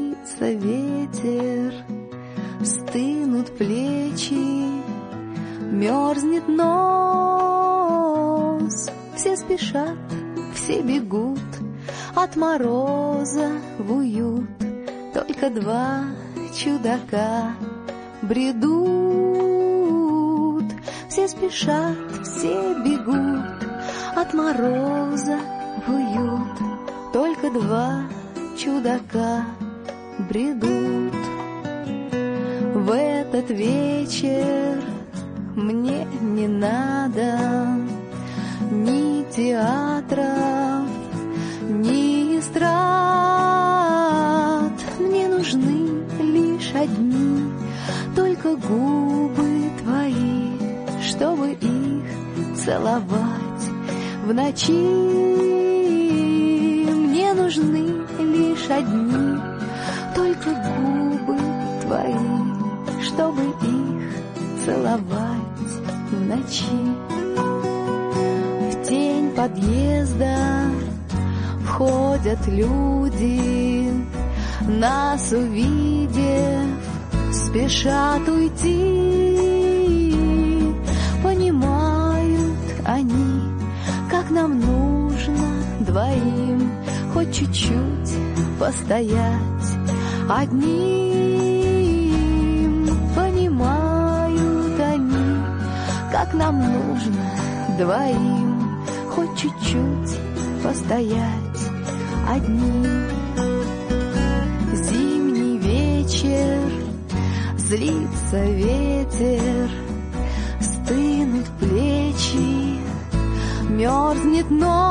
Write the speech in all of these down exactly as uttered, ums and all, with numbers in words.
злится ветер, стынут плечи, мерзнет нос. Все спешат, все бегут от мороза в уют. Только два чудака бредут. Все спешат, все бегут от мороза в уют. Только два чудака бредут. В этот вечер мне не надо ни театров, ни эстрад. Мне нужны лишь одни только губы твои, чтобы их целовать в ночи. Мне нужны лишь одни только губы твои, чтобы их целовать в ночи. В тень подъезда входят люди, нас увидев, спешат уйти. Понимают они, как нам нужно двоим хоть чуть-чуть постоять одним. Понимают они, как нам нужно двоим хоть чуть-чуть постоять одним. Зимний вечер, злится ветер, стынут плечи, мерзнет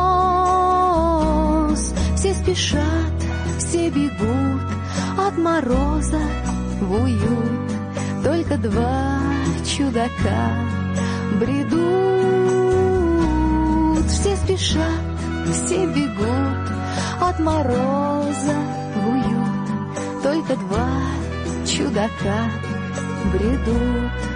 нос. Все спешат, все бегут от мороза в уют. Только два чудака бредут. Все спешат, все бегут от мороза в уют. Только два чудака бредут.